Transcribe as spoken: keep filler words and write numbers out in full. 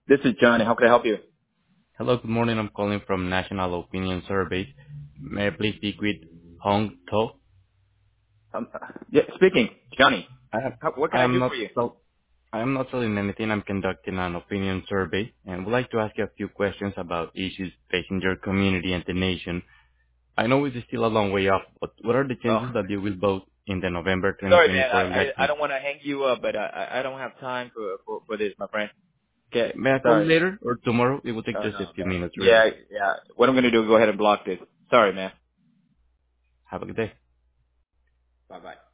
This is Johnny. How can I help you? Hello, good morning. I'm calling from National Opinion Survey. May I please speak with Hong To? Um, yeah, speaking. Johnny. I am How, what can I I am do not for you? sell- I am not selling anything. I'm conducting an opinion survey and would like to ask you a few questions about issues facing your community and the nation. I know it's still a long way off, but what are the Oh, chances that you will vote in the November sorry, man. I twenty twenty-four I, I election? don't want to hang you up, but I I I don't have time for for, for this, my friend. Okay. May I call you Sorry. later or tomorrow? It will take Oh just a no, few man. minutes, really. Yeah, yeah. What I'm gonna do is go ahead and block this. Sorry, man. Have a good day. Bye bye.